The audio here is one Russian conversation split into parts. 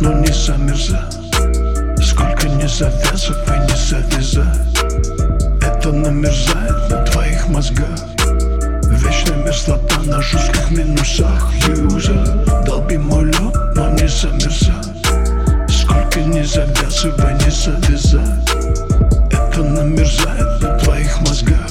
но не замерзать. Сколько не завязывай, не завязать. Это намерзает на твоих мозгах. Вечная мерзлота на жестких минусах. Юзер, долби мой лед, но не замерзать. Сколько не завязывай, не завязать. Это намерзает на твоих мозгах.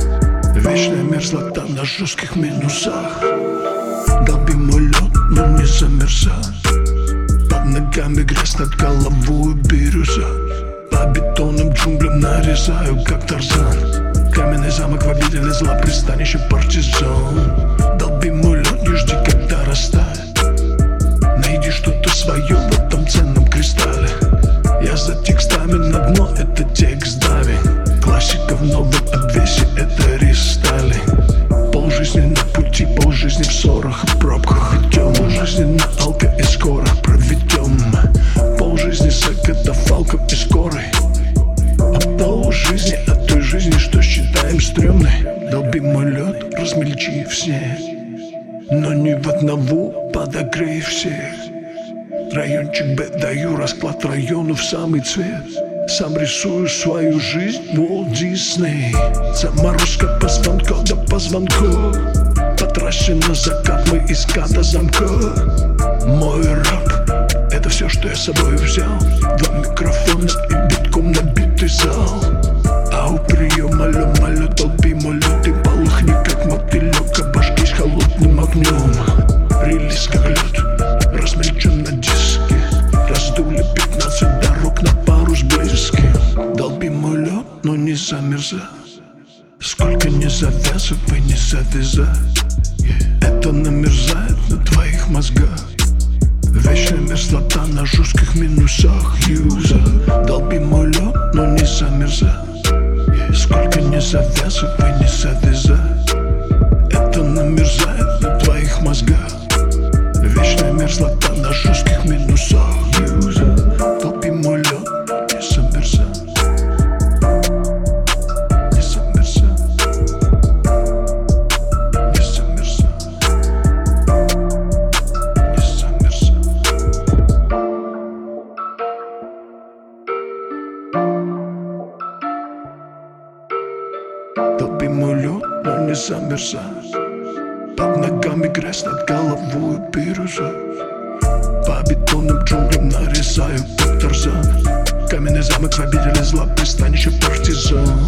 Вечная мерзлота на жестких минусах. Долби мой лед, но не замерзать. Под ногами грязь, над головой бирюза. По бетонным джунглям нарезаю, как Тарзан. Каменный замок в обители зла, пристанище партизан. Долби мой лед, не жди, когда растает. Найди что-то свое в этом ценном кристалле. Я за текстами на дно, это текст дави. Классика в новом обвесе, это рестайлинг. Полжизни на пути, полжизни в ссорах и пробках идем. Полжизни на алко и скоро проведем. Полжизни с катафалком и скорой. А полжизни от той жизни, что считаем стрёмной. Долби мой лед, размельчи все, но не в одного подогрей всех. Райончик Б, даю расклад району в самый цвет. Сам рисую свою жизнь, Walt Disney. Заморозка по звонку до позвонку. По трассе на закат мы из ката замка. Мой рэп, это все, что я с собой взял. Два микрофона и битком набитый зал. А у приема лё-малё, долби мой лед и полыхни, как мотылёк. Обожгись холодным огнем. Релиз как лед, размельчен на диске. Раздули 15 дорог на пару с близким. Долби мой лед, но не замерзать. Сколько не завязывай, не завязать. Это намерзает на твоих мозгах. Вечная мерзлота на жестких минусах. Юзер, долби мой лед, но не замерзать. Сколько не завязывай, не завязать. Это намерзает на твоих мозгах. Вечная мерзлота на жестких минусах. Юзер, долби мой лед, не замерзать. Не замерзать. Не замерзать. Не замерзать. Долби мой лед, но не замерзать. Под ногами грязь, над головой бирюза. По бетонным джунглям нарезаю, как Тарзан. Каменный замок в обители зла, пристанище партизан.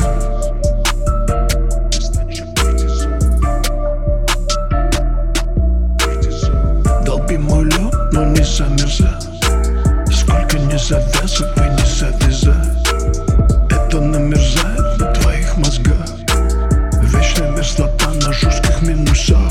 Долби мой лед, но не замерзать. Сколько не завязывай, не завязать. Это намерзает на твоих мозгах. Вечная мерзлота на жестких минусах.